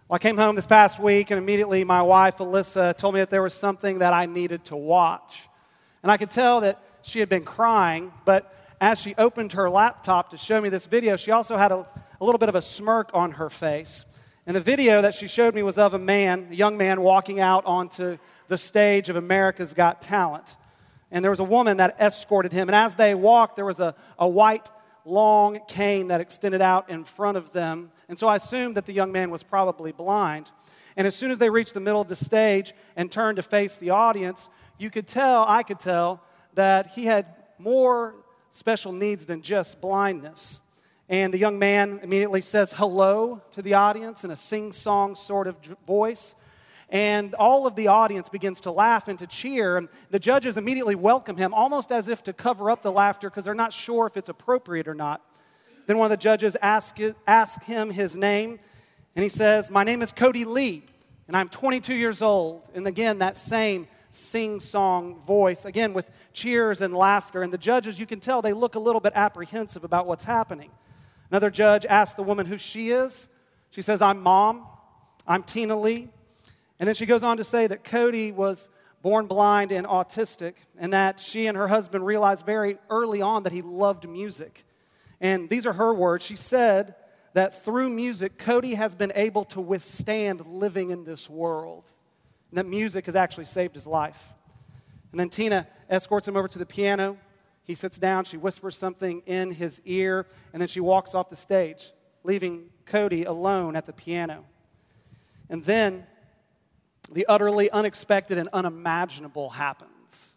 Well, I came home this past week, and immediately my wife, Alyssa, told me that there was something that I needed to watch. And I could tell that she had been crying, but as she opened her laptop to show me this video, she also had a little bit of a smirk on her face. And the video that she showed me was of a young man walking out onto the stage of America's Got Talent. And there was a woman that escorted him. And as they walked, there was a white, long cane that extended out in front of them. And so I assumed that the young man was probably blind. And as soon as they reached the middle of the stage and turned to face the audience, I could tell that he had more special needs than just blindness. And the young man immediately says hello to the audience in a sing-song sort of voice. And all of the audience begins to laugh and to cheer. And the judges immediately welcome him, almost as if to cover up the laughter because they're not sure if it's appropriate or not. Then one of the judges asks him his name. And he says, "My name is Cody Lee, and I'm 22 years old." And again, that same sing-song voice, again with cheers and laughter. And the judges, you can tell, they look a little bit apprehensive about what's happening. Another judge asks the woman who she is. She says, "I'm Mom. I'm Tina Lee." And then she goes on to say that Cody was born blind and autistic, and that she and her husband realized very early on that he loved music. And these are her words. She said that through music, Cody has been able to withstand living in this world, and that music has actually saved his life. And then Tina escorts him over to the piano. He sits down, she whispers something in his ear, and then she walks off the stage, leaving Cody alone at the piano. And then the utterly unexpected and unimaginable happens.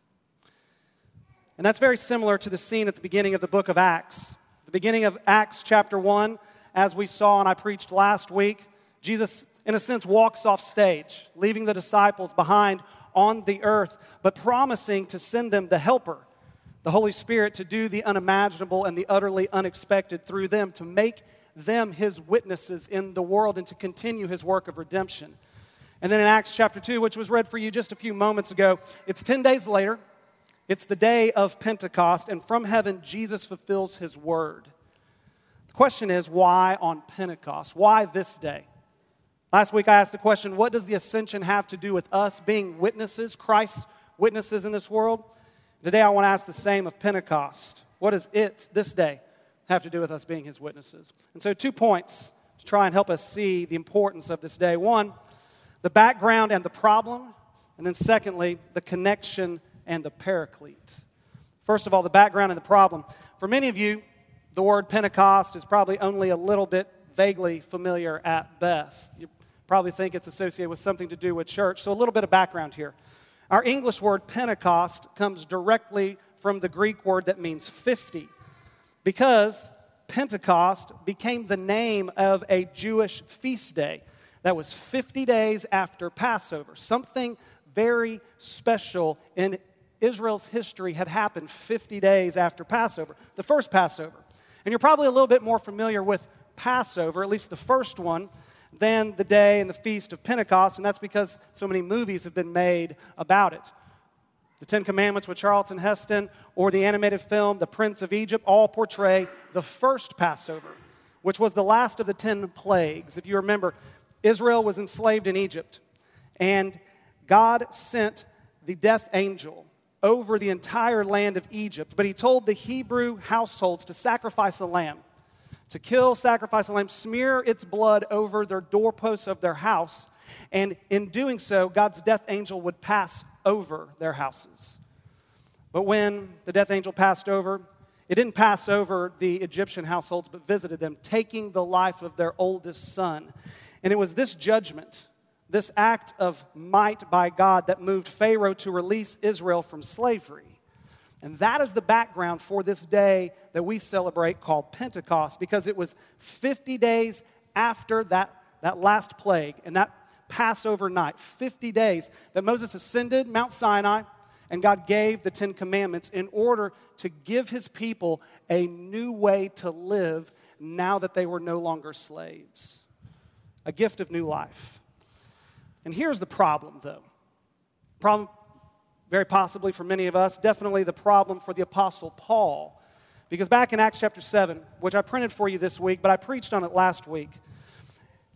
And that's very similar to the scene at the beginning of the book of Acts. The beginning of Acts chapter 1, as we saw and I preached last week, Jesus, in a sense, walks off stage, leaving the disciples behind on the earth, but promising to send them the Helper, the Holy Spirit, to do the unimaginable and the utterly unexpected through them, to make them His witnesses in the world and to continue His work of redemption. And then in Acts chapter 2, which was read for you just a few moments ago, it's 10 days later. It's the day of Pentecost, and from heaven, Jesus fulfills His word. The question is, why on Pentecost? Why this day? Last week I asked the question, what does the ascension have to do with us being witnesses, Christ's witnesses in this world? Today I want to ask the same of Pentecost. What does it, this day, have to do with us being His witnesses? And so 2 points to try and help us see the importance of this day. One, the background and the problem, and then secondly, the connection and the paraclete. First of all, the background and the problem. For many of you, the word Pentecost is probably only a little bit vaguely familiar at best. You probably think it's associated with something to do with church, so a little bit of background here. Our English word Pentecost comes directly from the Greek word that means 50, because Pentecost became the name of a Jewish feast day that was 50 days after Passover. Something very special in Israel's history had happened 50 days after Passover, the first Passover. And you're probably a little bit more familiar with Passover, at least the first one, than the day and the feast of Pentecost, and that's because so many movies have been made about it. The Ten Commandments with Charlton Heston, or the animated film The Prince of Egypt, all portray the first Passover, which was the last of the 10 plagues. If you remember, Israel was enslaved in Egypt, and God sent the death angel over the entire land of Egypt, but He told the Hebrew households to sacrifice a lamb, sacrifice a lamb, smear its blood over their doorposts of their house, and in doing so, God's death angel would pass over their houses. But when the death angel passed over, it didn't pass over the Egyptian households, but visited them, taking the life of their oldest son. And it was this judgment, this act of might by God, that moved Pharaoh to release Israel from slavery. And that is the background for this day that we celebrate called Pentecost, because it was 50 days after that last plague and that Passover night, 50 days that Moses ascended Mount Sinai and God gave the 10 Commandments in order to give His people a new way to live now that they were no longer slaves. A gift of new life. And here's the problem, though. Problem, very possibly for many of us, definitely the problem for the Apostle Paul. Because back in Acts chapter 7, which I printed for you this week, but I preached on it last week,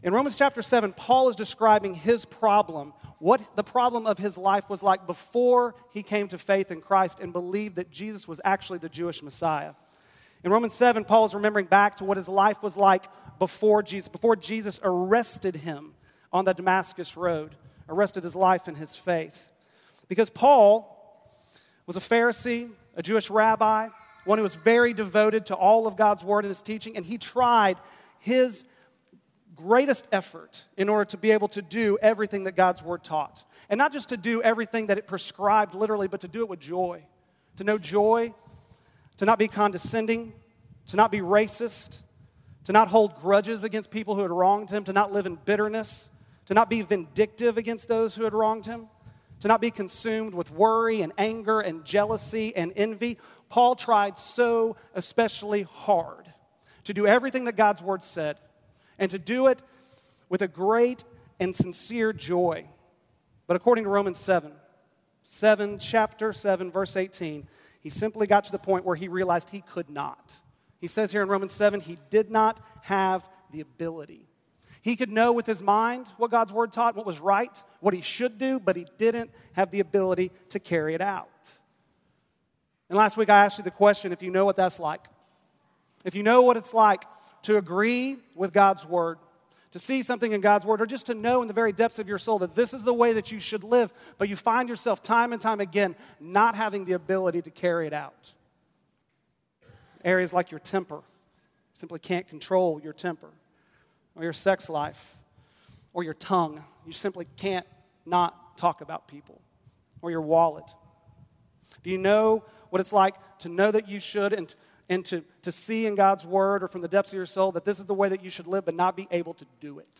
In Romans chapter 7, Paul is describing his problem, what the problem of his life was like before he came to faith in Christ and believed that Jesus was actually the Jewish Messiah. In Romans 7, Paul is remembering back to what his life was like before Jesus arrested him on the Damascus Road, arrested his life and his faith. Because Paul was a Pharisee, a Jewish rabbi, one who was very devoted to all of God's word and his teaching, and he tried his greatest effort in order to be able to do everything that God's word taught. And not just to do everything that it prescribed literally, but to do it with joy. To know joy, to not be condescending, to not be racist, to not hold grudges against people who had wronged him, to not live in bitterness, to not be vindictive against those who had wronged him, to not be consumed with worry and anger and jealousy and envy. Paul tried so especially hard to do everything that God's word said, and to do it with a great and sincere joy. But according to Romans 7, chapter 7, verse 18, he simply got to the point where he realized he could not. He says here in Romans 7, he did not have the ability. He could know with his mind what God's word taught, what was right, what he should do, but he didn't have the ability to carry it out. And last week I asked you the question, if you know what that's like. If you know what it's like to agree with God's word, to see something in God's word, or just to know in the very depths of your soul that this is the way that you should live, but you find yourself time and time again not having the ability to carry it out. Areas like your temper. You simply can't control your temper. Or your sex life. Or your tongue. You simply can't not talk about people. Or your wallet. Do you know what it's like to know that you should and to see in God's word or from the depths of your soul that this is the way that you should live, but not be able to do it?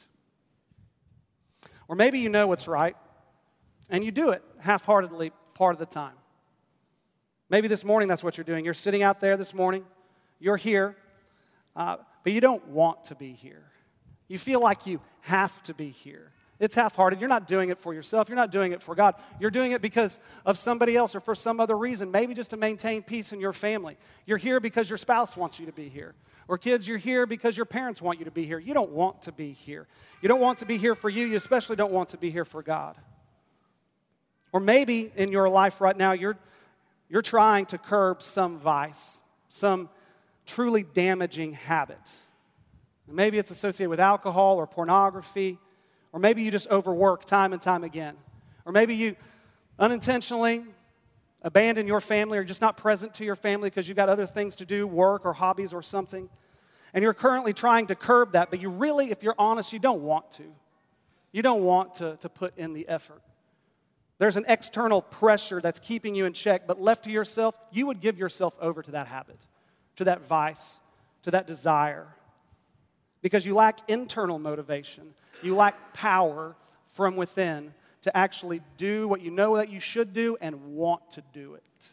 Or maybe you know what's right, and you do it half-heartedly part of the time. Maybe this morning that's what you're doing. You're sitting out there this morning, you're here, but you don't want to be here. You feel like you have to be here. It's half-hearted. You're not doing it for yourself. You're not doing it for God. You're doing it because of somebody else or for some other reason, maybe just to maintain peace in your family. You're here because your spouse wants you to be here. Or kids, you're here because your parents want you to be here. You don't want to be here. You don't want to be here for you. You especially don't want to be here for God. Or maybe in your life right now, you're trying to curb some vice, some truly damaging habit. Maybe it's associated with alcohol or pornography. Or maybe you just overwork time and time again. Or maybe you unintentionally abandon your family or just not present to your family because you've got other things to do, work or hobbies or something. And you're currently trying to curb that, but you really, if you're honest, you don't want to. You don't want to put in the effort. There's an external pressure that's keeping you in check, but left to yourself, you would give yourself over to that habit, to that vice, to that desire. Because you lack internal motivation. You lack power from within to actually do what you know that you should do and want to do it.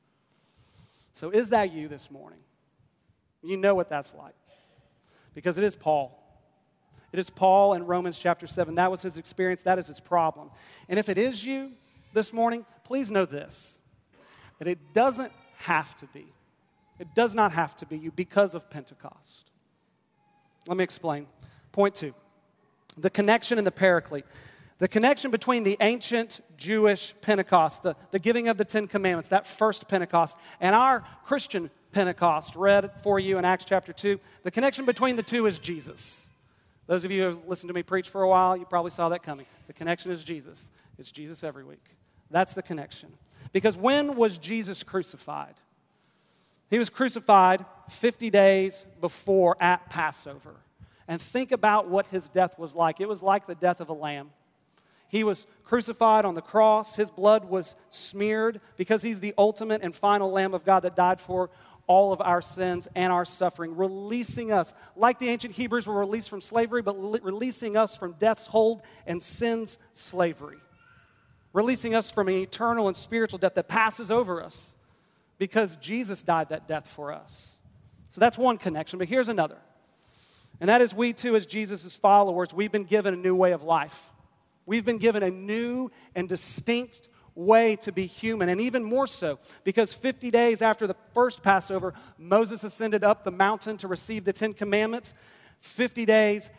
So is that you this morning? You know what that's like. Because it is Paul. It is Paul in Romans chapter 7. That was his experience. That is his problem. And if it is you this morning, please know this, that it doesn't have to be. It does not have to be you because of Pentecost. Let me explain. Point 2. The connection and the paraclete. The connection between the ancient Jewish Pentecost, the giving of the Ten Commandments, that first Pentecost, and our Christian Pentecost, read for you in Acts chapter 2. The connection between the two is Jesus. Those of you who have listened to me preach for a while, you probably saw that coming. The connection is Jesus. It's Jesus every week. That's the connection. Because when was Jesus crucified? He was crucified 50 days before at Passover. And think about what his death was like. It was like the death of a lamb. He was crucified on the cross. His blood was smeared because he's the ultimate and final Lamb of God that died for all of our sins and our suffering, releasing us, like the ancient Hebrews were released from slavery, but releasing us from death's hold and sin's slavery. Releasing us from an eternal and spiritual death that passes over us because Jesus died that death for us. So that's one connection, but here's another. And that is we too, as Jesus' followers, we've been given a new way of life. We've been given a new and distinct way to be human, and even more so, because 50 days after the first Passover, Moses ascended up the mountain to receive the Ten Commandments. 50 days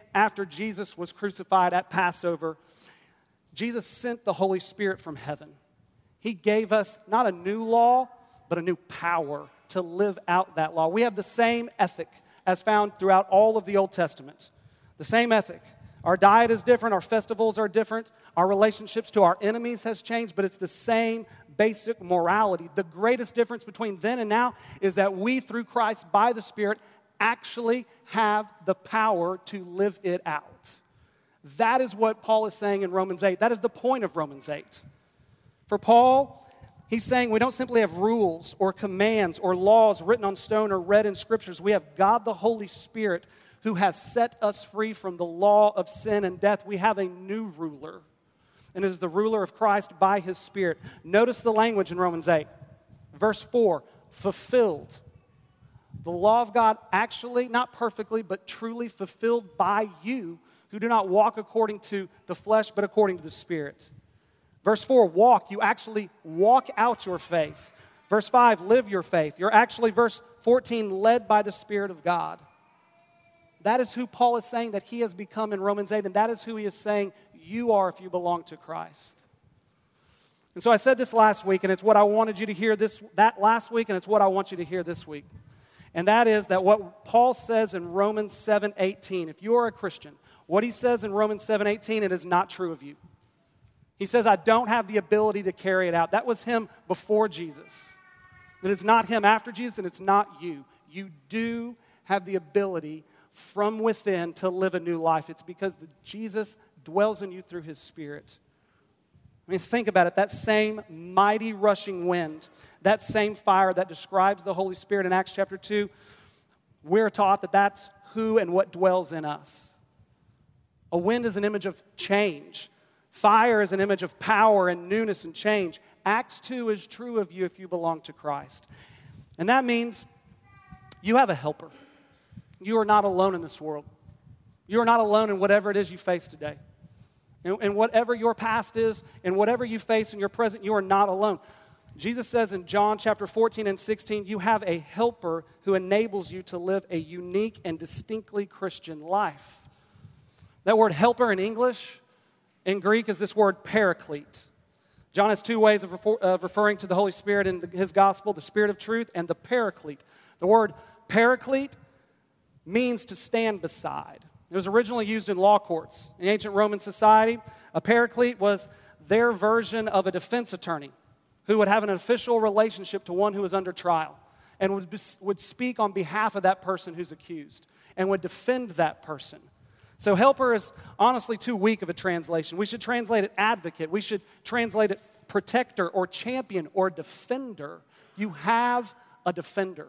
after Jesus was crucified at Passover, Jesus sent the Holy Spirit from heaven. He gave us not a new law, but a new power to live out that law. We have the same ethic as found throughout all of the Old Testament. The same ethic. Our diet is different, our festivals are different, our relationships to our enemies has changed, but it's the same basic morality. The greatest difference between then and now is that we, through Christ, by the Spirit, actually have the power to live it out. That is what Paul is saying in Romans 8. That is the point of Romans 8. For Paul, he's saying we don't simply have rules or commands or laws written on stone or read in scriptures. We have God the Holy Spirit who has set us free from the law of sin and death. We have a new ruler, and it is the ruler of Christ by his Spirit. Notice the language in Romans 8. Verse 4, fulfilled. The law of God actually, not perfectly, but truly fulfilled by you who do not walk according to the flesh, but according to the Spirit. Verse 4, walk. You actually walk out your faith. Verse 5, live your faith. You're actually, verse 14, led by the Spirit of God. That is who Paul is saying that he has become in Romans 8, and that is who he is saying you are if you belong to Christ. And so I said this last week, and it's what I wanted you to hear that last week, and it's what I want you to hear this week. And that is that what Paul says in Romans 7:18, if you are a Christian, what he says in Romans 7:18, it is not true of you. He says, I don't have the ability to carry it out. That was him before Jesus. That it's not him after Jesus, and it's not you. You do have the ability from within to live a new life. It's because Jesus dwells in you through his Spirit. I mean, think about it. That same mighty rushing wind, that same fire that describes the Holy Spirit in Acts chapter 2, we're taught that that's who and what dwells in us. A wind is an image of change. Fire is an image of power and newness and change. Acts 2 is true of you if you belong to Christ. And that means you have a helper. You are not alone in this world. You are not alone in whatever it is you face today. And whatever your past is, and whatever you face in your present, you are not alone. Jesus says in John chapter 14 and 16, you have a helper who enables you to live a unique and distinctly Christian life. That word helper in English, in Greek, is this word paraclete. John has two ways of referring to the Holy Spirit in his gospel, the Spirit of truth and the paraclete. The word paraclete means to stand beside. It was originally used in law courts. In ancient Roman society, a paraclete was their version of a defense attorney who would have an official relationship to one who was under trial and would speak on behalf of that person who's accused and would defend that person. So helper is honestly too weak of a translation. We should translate it advocate. We should translate it protector or champion or defender. You have a defender.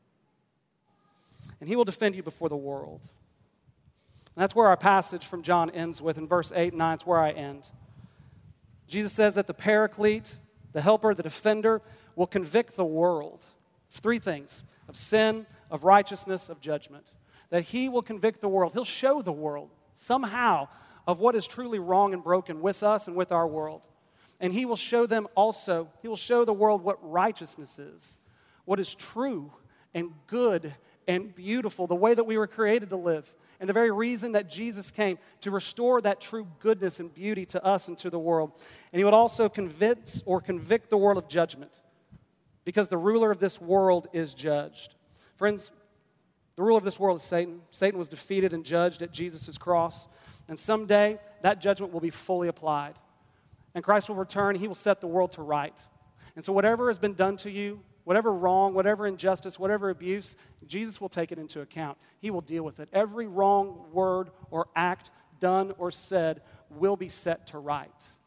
And he will defend you before the world. And that's where our passage from John ends with. In verse 8 and 9, it's where I end. Jesus says that the paraclete, the helper, the defender, will convict the world of three things: of sin, of righteousness, of judgment. That he will convict the world. He'll show the world somehow of what is truly wrong and broken with us and with our world. And he will show them also, he will show the world what righteousness is, what is true and good and beautiful, the way that we were created to live, and the very reason that Jesus came to restore that true goodness and beauty to us and to the world. And he would also convince or convict the world of judgment, because the ruler of this world is judged. Friends, the ruler of this world is Satan. Satan was defeated and judged at Jesus' cross, and someday that judgment will be fully applied. And Christ will return, he will set the world to right. And so whatever has been done to you, whatever wrong, whatever injustice, whatever abuse, Jesus will take it into account. He will deal with it. Every wrong word or act done or said will be set to right.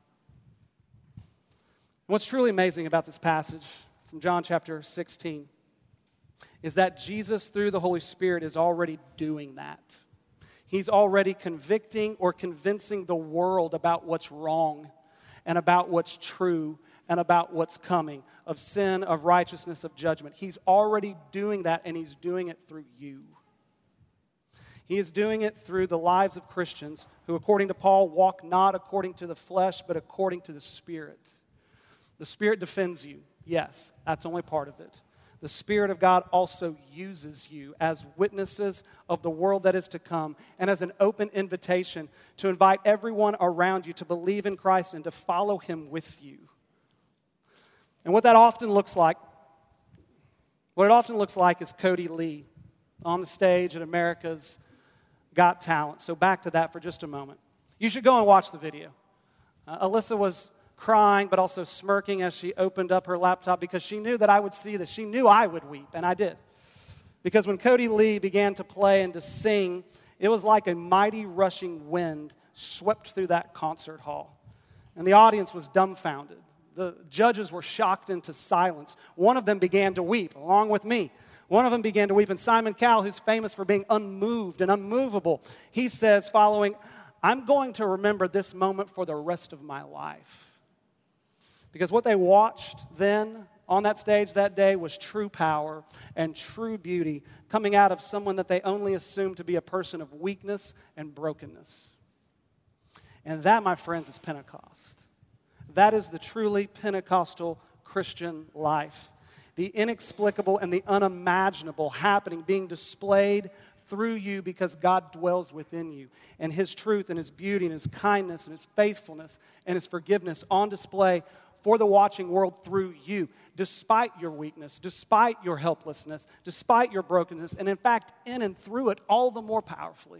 What's truly amazing about this passage from John chapter 16 is that Jesus, through the Holy Spirit, is already doing that. He's already convicting or convincing the world about what's wrong and about what's true and about what's coming, of sin, of righteousness, of judgment. He's already doing that, and he's doing it through you. He is doing it through the lives of Christians who, according to Paul, walk not according to the flesh, but according to the Spirit. The Spirit defends you. Yes, that's only part of it. the Spirit of God also uses you as witnesses of the world that is to come and as an open invitation to invite everyone around you to believe in Christ and to follow Him with you. And what it often looks like is Cody Lee on the stage at America's Got Talent. So back to that for just a moment. You should go and watch the video. Alyssa was crying but also smirking as she opened up her laptop because she knew that I would see this. She knew I would weep, and I did. Because when Cody Lee began to play and to sing, it was like a mighty rushing wind swept through that concert hall. And the audience was dumbfounded. The judges were shocked into silence. One of them began to weep, along with me. One of them began to weep, and Simon Cowell, who's famous for being unmoved and unmovable, he says, following, "I'm going to remember this moment for the rest of my life." Because what they watched then on that stage that day was true power and true beauty coming out of someone that they only assumed to be a person of weakness and brokenness. And that, my friends, is Pentecost. That is the truly Pentecostal Christian life. The inexplicable and the unimaginable happening, being displayed through you because God dwells within you. And His truth and His beauty and His kindness and His faithfulness and His forgiveness on display for the watching world through you, despite your weakness, despite your helplessness, despite your brokenness, and in fact, in and through it, all the more powerfully.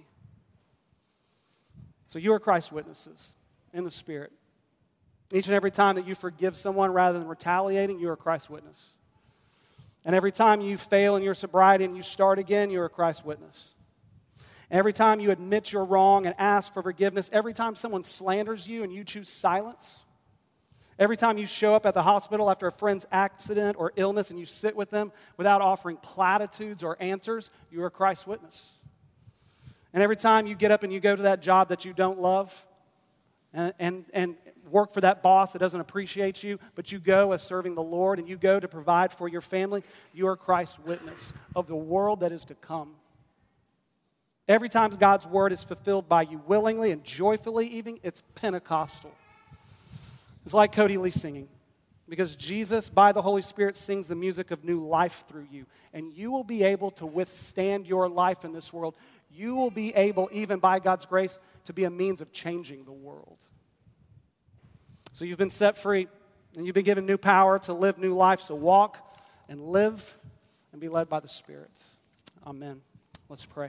So you are Christ's witnesses in the Spirit. Each and every time that you forgive someone rather than retaliating, you are Christ's witness. And every time you fail in your sobriety and you start again, you're a Christ's witness. Every time you admit you're wrong and ask for forgiveness, every time someone slanders you and you choose silence, every time you show up at the hospital after a friend's accident or illness and you sit with them without offering platitudes or answers, you are Christ's witness. And every time you get up and you go to that job that you don't love and work for that boss that doesn't appreciate you, but you go as serving the Lord and you go to provide for your family, you are Christ's witness of the world that is to come. Every time God's word is fulfilled by you willingly and joyfully even, it's Pentecostal. It's like Cody Lee singing, because Jesus, by the Holy Spirit, sings the music of new life through you, and you will be able to withstand your life in this world. You will be able, even by God's grace, to be a means of changing the world. So you've been set free, and you've been given new power to live new life, so walk and live and be led by the Spirit. Amen. Let's pray.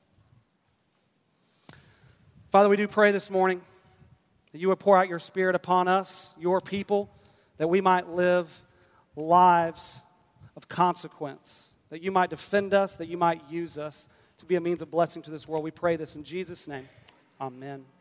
Father, we do pray this morning that you would pour out your Spirit upon us, your people, that we might live lives of consequence, that you might defend us, that you might use us to be a means of blessing to this world. We pray this in Jesus' name. Amen.